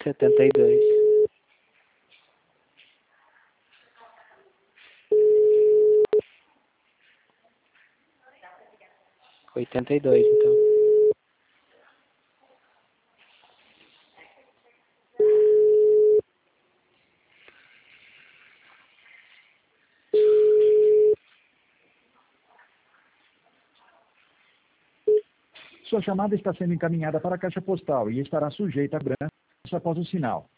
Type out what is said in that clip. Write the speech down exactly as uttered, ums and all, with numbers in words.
setenta e dois. Oitenta e dois, então. Sua chamada está sendo encaminhada para a caixa postal e estará sujeita a cobrança após o sinal.